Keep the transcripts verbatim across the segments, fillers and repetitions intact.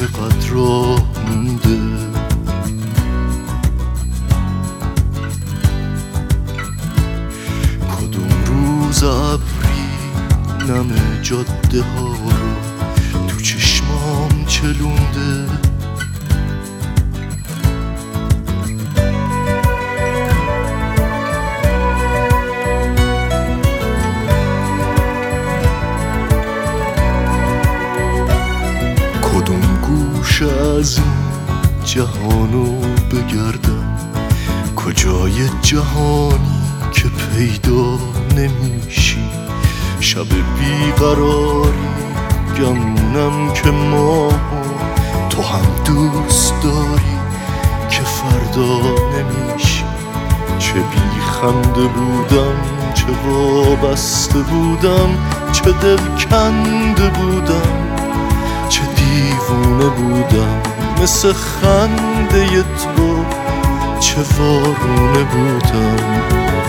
چقدر راه مونده. کدوم روز ابری نم جاده ها رو تو چشمام چلونده. کدوم گوش از این جهانو بگردم، کجای جهانی که پیدا نمیشی. شب بیقراری گمونم که ما تو هم دوست داری که فردا نمیشی. چه بی خنده بودم، چه وابسته بودم، چه دل کنده بودم، چه دیوونه بودم مثل خنده تو، چه وارونه بودم.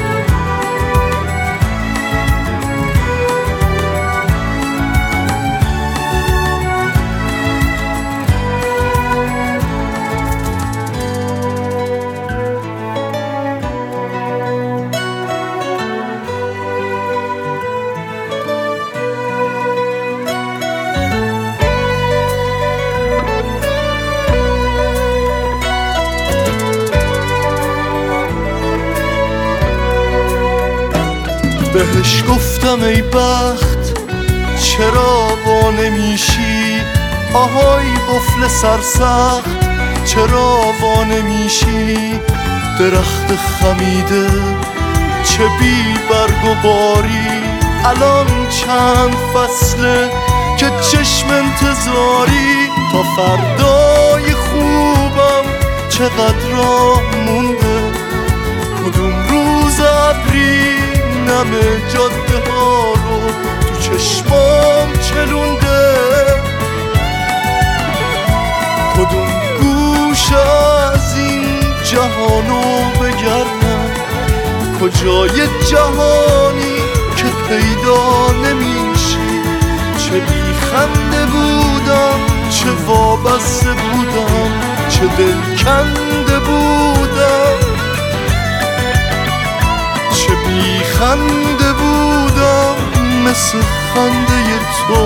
بهش گفتم ای بخت چرا وا نمیشی، آهای قفل سرسخت چرا وا نمیشی. درخت خمیده چه بی برگ و باری، الان چند فصله که چشم انتظاری. تا فردای خوبم چقدر راه مونده. کدوم روز ابری نم جاده ها رو تو چشمام چلونده. کدوم گوش از این جهانو بگردم، کجای جهانی که پیدا نمیشی. چه بی خنده بودم، چه وابسته بودم، چه دل کنده بودم، چه بی خنده بودم مثل خنده تو،